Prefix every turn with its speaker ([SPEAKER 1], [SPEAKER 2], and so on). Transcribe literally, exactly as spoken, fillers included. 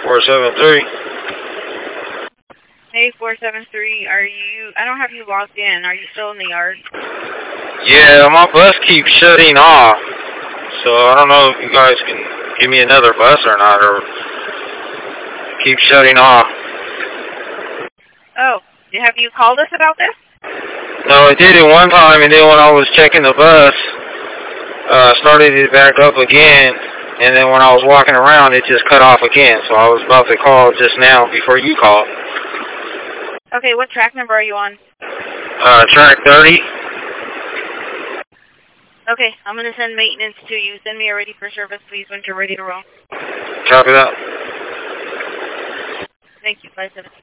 [SPEAKER 1] four seven three.
[SPEAKER 2] Hey, four seven three, are you, I don't have you logged in. Are you still in the yard?
[SPEAKER 1] Yeah, my bus keeps shutting off. So I don't know if you guys can give me another bus or not, or keep shutting off.
[SPEAKER 2] Oh, have you called us about this?
[SPEAKER 1] No, I did it one time, and then when I was checking the bus, uh, started it back up again, and then when I was walking around, it just cut off again. So I was about to call just now before you called.
[SPEAKER 2] Okay, what track number are you on?
[SPEAKER 1] Uh, track thirty.
[SPEAKER 2] Okay, I'm going to send maintenance to you. Send me a ready for service, please, when you're ready to roll.
[SPEAKER 1] Copy that.
[SPEAKER 2] Thank you, five seven.